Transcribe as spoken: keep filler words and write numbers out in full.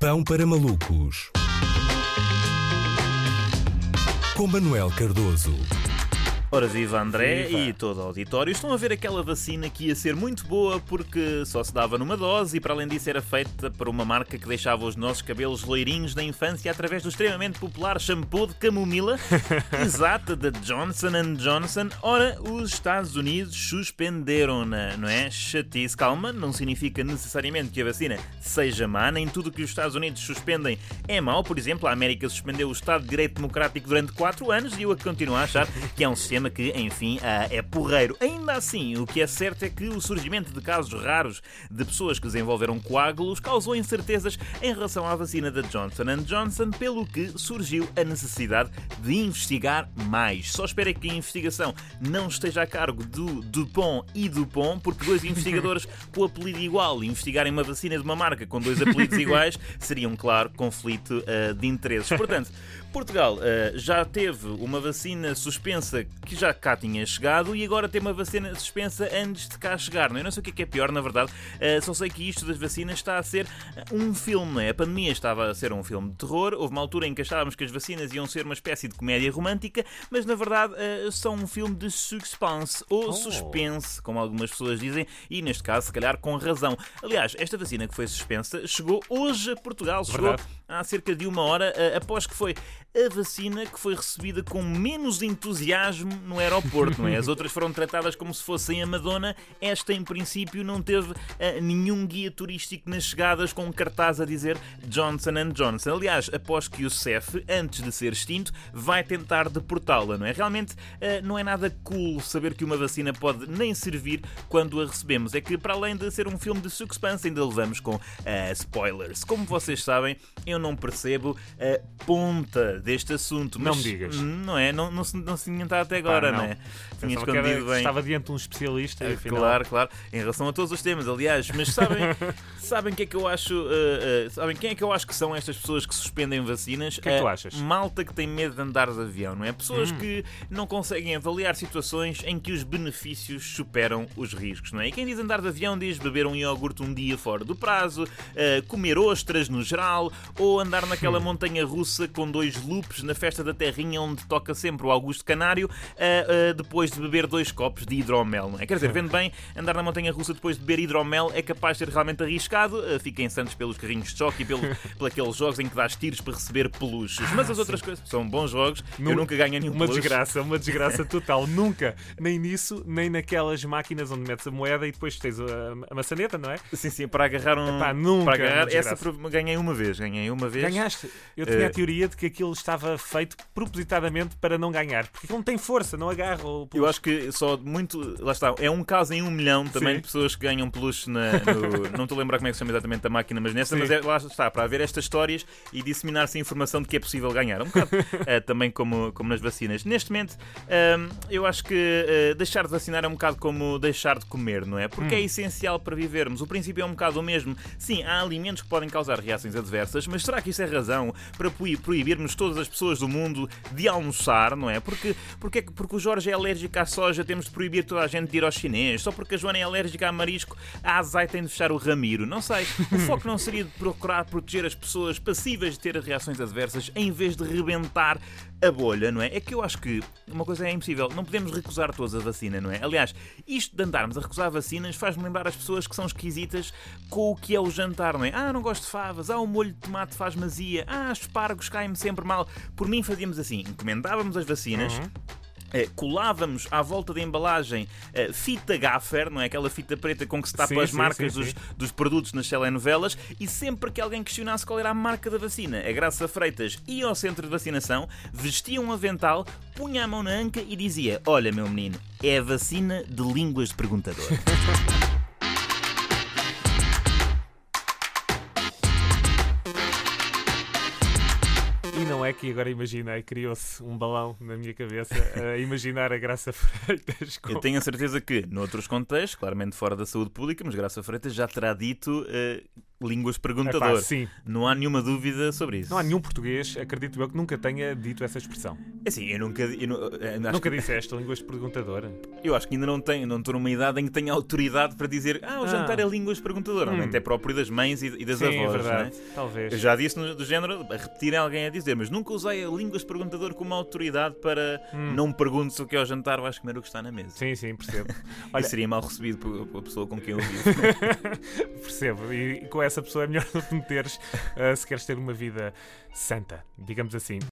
Pão para Malucos, com Manuel Cardoso. Ora viva André Viva. E todo o auditório. Estão a ver aquela vacina que ia ser muito boa porque só se dava numa dose e para além disso era feita por uma marca que deixava os nossos cabelos loirinhos da infância através do extremamente popular shampoo de camomila exata da Johnson and Johnson. Ora, os Estados Unidos suspenderam-na, não é? Chatice, calma, não significa necessariamente que a vacina seja má, nem tudo o que os Estados Unidos suspendem é mau. Por exemplo, a América suspendeu o Estado de Direito Democrático durante quatro anos e eu continuo a achar que é um sistema que, enfim, é porreiro. Ainda assim, o que é certo é que o surgimento de casos raros de pessoas que desenvolveram coágulos causou incertezas em relação à vacina da Johnson and Johnson, pelo que surgiu a necessidade de investigar mais. Só espero que a investigação não esteja a cargo do Dupont e Dupont, porque dois investigadores com apelido igual investigarem uma vacina de uma marca com dois apelidos iguais seria um claro conflito uh, de interesses. Portanto, Portugal uh, já teve uma vacina suspensa que já cá tinha chegado e agora tem uma vacina suspensa antes de cá chegar. Não? Eu não sei o que é, que é pior, na verdade. Uh, só sei que isto das vacinas está a ser um filme. Não é? A pandemia estava a ser um filme de terror. Houve uma altura em que achávamos que as vacinas iam ser uma espécie de comédia romântica, mas na verdade uh, são um filme de suspense ou Oh. suspense, como algumas pessoas dizem, e neste caso, se calhar, com razão. Aliás, esta vacina que foi suspensa chegou hoje a Portugal. Chegou Verdade. há cerca de uma hora, uh, após que foi a vacina que foi recebida com menos entusiasmo no aeroporto, não é? As outras foram tratadas como se fossem a Madonna. Esta, em princípio, não teve uh, nenhum guia turístico nas chegadas com um cartaz a dizer Johnson and Johnson. Aliás, após que o C E F, antes de ser extinto, vai tentar deportá-la, não é? Realmente uh, não é nada cool saber que uma vacina pode nem servir quando a recebemos. É que, para além de ser um filme de suspense, ainda levamos com uh, spoilers. Como vocês sabem, eu não percebo a ponta deste assunto. Não mas, me digas. Não é? Não, não, se, não se tinha estado até agora, Pá, não. não. é? Tinha Pensava que era- escondido bem. Estava diante de um especialista e afinal... Claro, claro, em relação a todos os temas, aliás, mas sabem, sabem que é que eu acho, uh, uh, sabem quem é que eu acho que são estas pessoas que suspendem vacinas? que é que tu Uh, achas? Malta que tem medo de andar de avião, não é? Pessoas Hum. que não conseguem avaliar situações em que os benefícios superam os riscos, não é? E quem diz andar de avião diz beber um iogurte um dia fora do prazo, uh, comer ostras no geral, ou andar naquela Hum. montanha russa com dois loops na festa da terrinha onde toca sempre o Augusto Canário, uh, uh, depois de beber dois copos de hidromel, não é? Quer dizer, vendo bem, andar na montanha russa depois de beber hidromel é capaz de ser realmente arriscado. Uh, fiquem santos pelos carrinhos de choque e pelo, por aqueles jogos em que dás tiros para receber peluches. Mas as outras coisas são bons jogos. Eu Nu- nunca ganhei nenhum Uma peluche. desgraça, uma desgraça total. Nunca, nem nisso, nem naquelas máquinas onde metes a moeda e depois tens a, a maçaneta, não é? Sim, sim, para agarrar um. Epá, nunca, para agarrar, uma essa desgraça. pro- ganhei uma vez, ganhei uma vez. Ganhaste. Eu tinha Eh, a teoria de que aquilo estava feito propositadamente para não ganhar. Porque aquilo não tem força, não agarra o Eu acho que só muito. Lá está, é um caso em um milhão também Sim. de pessoas que ganham peluche na. No, não estou a lembrar como é que se chama exatamente a máquina, mas nessa, Sim. mas é, lá está, para haver estas histórias e disseminar-se a informação de que é possível ganhar. Um bocado eh, também como, como nas vacinas. Neste momento, ahm, eu acho que eh, deixar de vacinar é um bocado como deixar de comer, não é? Porque Hum. é essencial para vivermos. O princípio é um bocado o mesmo. Sim, há alimentos que podem causar reações adversas, mas será que isso é razão para proí- proibirmos todas as pessoas do mundo de almoçar, não é? Porque, porque, é que- porque o Jorge é alérgico à soja, temos de proibir toda a gente de ir ao chinês. Só porque a Joana é alérgica a marisco, a Azai tem de fechar o Ramiro. Não sei. O foco não seria de procurar proteger as pessoas passíveis de ter reações adversas em vez de rebentar a bolha, não é? É que eu acho que uma coisa é impossível. Não podemos recusar todos a vacina, não é? Aliás, isto de andarmos a recusar vacinas faz-me lembrar as pessoas que são esquisitas com o que é o jantar, não é? Ah, não gosto de favas. Ah, o molho de tomate faz mazia. Ah, espargos caem-me sempre mal. Por mim fazíamos assim. Encomendávamos as vacinas. Uhum. Eh, colávamos à volta da embalagem eh, fita gaffer, não é? Aquela fita preta com que se tapa Sim, as sim, marcas sim, dos, sim. dos produtos nas telenovelas, e sempre que alguém questionasse qual era a marca da vacina, a Graça Freitas ia ao centro de vacinação, vestia um avental, punha a mão na anca e dizia: olha, meu menino, é a vacina de línguas de perguntador. E não é que agora imaginei, criou-se um balão na minha cabeça a imaginar a Graça Freitas com... Eu tenho a certeza que, noutros contextos, claramente fora da saúde pública, mas Graça Freitas já terá dito uh, línguas Epá, perguntador. sim. Não há nenhuma dúvida sobre isso. Não há nenhum português, acredito eu, que nunca tenha dito essa expressão. É assim, eu nunca. Eu, não- eu acho Nunca que- disseste línguas perguntadora? eu acho que ainda não tenho, não estou numa idade em que tenho autoridade para dizer ah, o Ah. jantar é línguas perguntador. Normalmente Hum. é próprio das mães e, e das Sim, é avós. verdade. Não é? Talvez. Eu já disse no, do género, a repetir alguém a dizer, mas nunca usei a línguas perguntador como autoridade para Hum. não me perguntes o que é ao jantar, vais comer o que está na mesa. Sim, sim, percebo. E Olha, seria mal recebido por- pela pessoa com quem eu vivo. percebo. E com essa pessoa é melhor não te meteres uh, se queres ter uma vida santa, digamos assim.